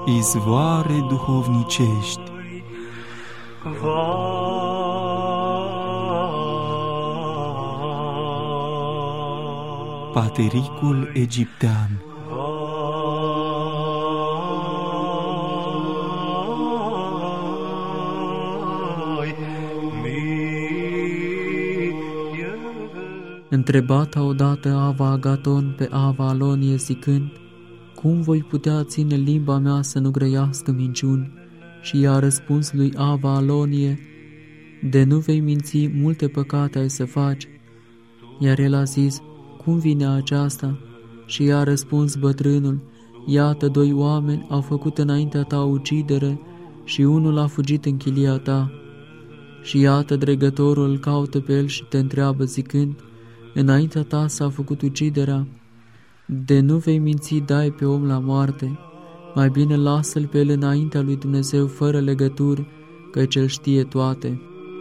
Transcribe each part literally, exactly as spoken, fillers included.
izvoare duhovnicești. Patericul egiptean. Întrebata odată Ava Agaton pe Ava Alonie zicând: cum voi putea ține limba mea să nu grăiască minciuni? Și i-a răspuns lui Ava Alonie: de nu vei minți, multe păcate ai să faci. Iar el a zis: cum vine aceasta? Și i-a răspuns bătrânul: iată, doi oameni au făcut înaintea ta ucidere și unul a fugit în chilia ta. Și iată, dregătorul îl caută pe el și te întreabă zicând: înaintea ta s-a făcut uciderea, de nu vei minți, dai pe om la moarte. Mai bine lasă-l pe el înaintea lui Dumnezeu fără legături, căci el știe toate.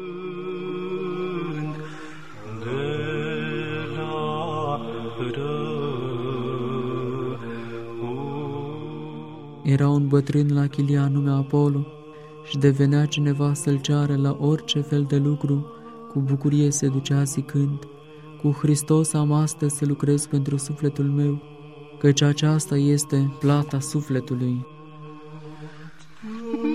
Era un bătrân la chilia nume Apollo și devenea cineva să-l ceară la orice fel de lucru, cu bucurie se ducea zicând: cu Hristos am astăzi să lucrez pentru sufletul meu, căci aceasta este plata sufletului.